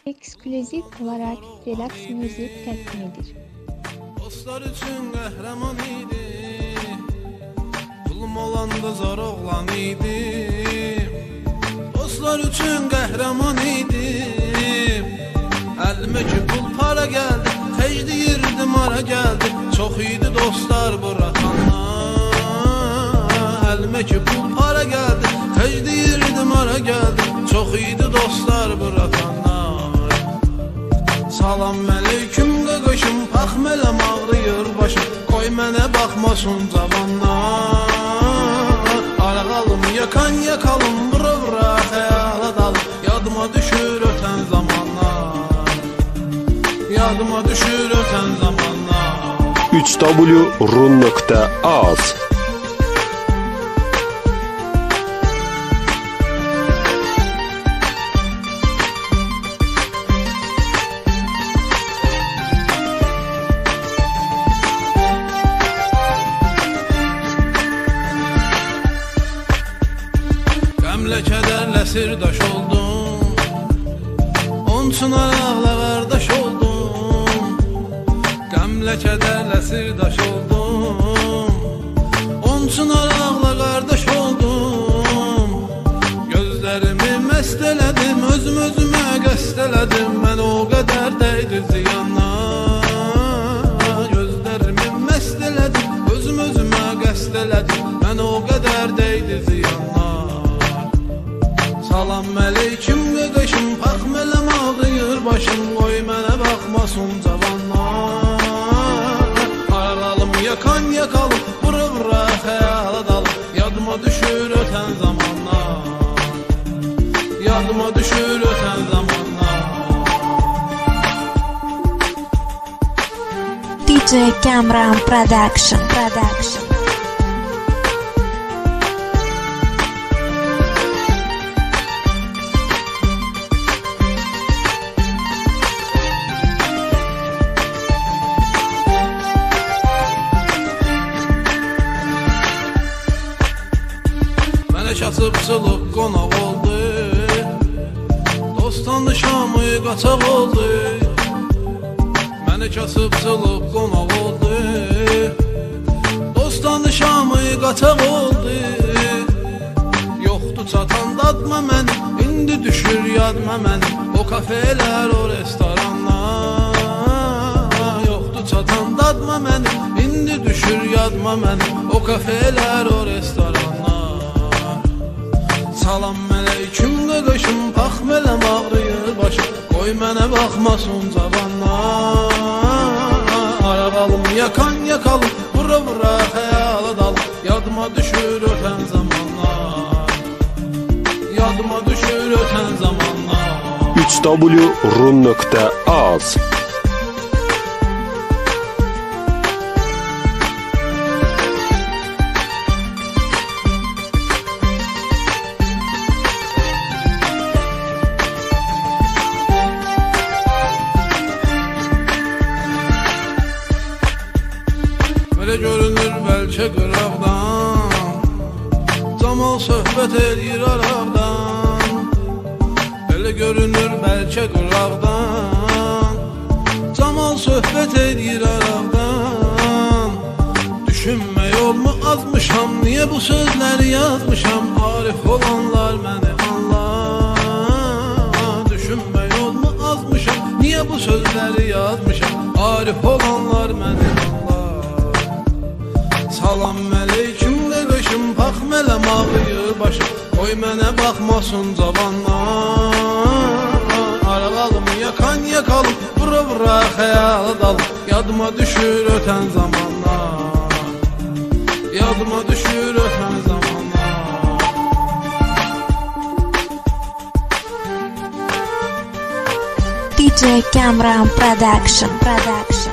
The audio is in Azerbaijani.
Eksklüziv olarak Relax Music təqdim edir. Dostlar üçün qəhrəman idi, pulum olanda zor oğlan idi. Dostlar üçün qəhrəman idi, əlimə ki pul para gəldi, xecdi yirdim ara gəldi. Çox idi dostlar buraxanlar, əlimə ki pul para gəldi, xecdi yirdim ara gəldi. Çox idi dostlar buraxanlar. Salam aleyküm qaqaşım, paxmələm ağrıyır başım, qoy mənə baxmasın cavanlar. Arağalım yakan yakalım, vura vura xəyala dalım, yadıma düşür ötən zamanlar, yadıma düşür ötən zamanlar. 3w.az Qəmlə kədərlə sirdaş oldum, onun üçün araqla qardaş oldum. Qəmlə kədərlə sirdaş oldum, onun üçün araqla qardaş oldum. Gözlərimi məst elədim, özüm özümə qəst elədim, mən o qədər dəydi ziyanlar. Gözlərimi məst elədim, özüm özümə qəst elədim, mən o qədər dəydi ziyanlar. Salam aleyküm qaqaşım, paxmələm ağrıyır başım, qoy mənə baxmasın cavanlar. Aralım yakan yakalım, vura vura xəyala dalım, yadıma düşür ötən zamanlar, yadıma düşür ötən zamanlar. DJ Kamran Production. Mənə kasıb çılıb qonaq oldu, dostdan şamı qaçaq oldu. Mənə kasıb çılıb qonaq oldu, dostdan şamı qaçaq oldu. Yoxdur çatan dadma mənim, indi düşür yadma mənim, o kafelər, o restoranlar. Yoxdur çatan dadma mənim, indi düşür yadma mənim, o kafelər, o restoranlar. Salam aleyküm qaqaşım, paxmələm ağrıyır başım, qoy mənə baxmasın cavanlar. Araqalım yakan yakalım, vura vura xəyala dalım, yadıma düşür ötən zamanlar, yadıma düşür ötən zamanlar. 3w.az Belə görünür bəlkə qıraqdan, camal söhbət edir araqdan. Belə görünür bəlkə qıraqdan, camal söhbət edir araqdan. Düşünmə yolmu azmışam, niyə bu sözləri yazmışam, arif olanlar məni anlar. Düşünmə yolmu azmışam, niyə bu sözləri yazmışam, arif olanlar məni anlar. Salam aleyküm qaqaşım, paxmələm ağrıyır başım, qoy mənə baxmasın cavanlar. Araqalım yakan yakalım, vura vura xəyala dalım, yadıma düşür ötən zamanlar, yadıma düşür ötən zamanlar. DJ Kamran Production.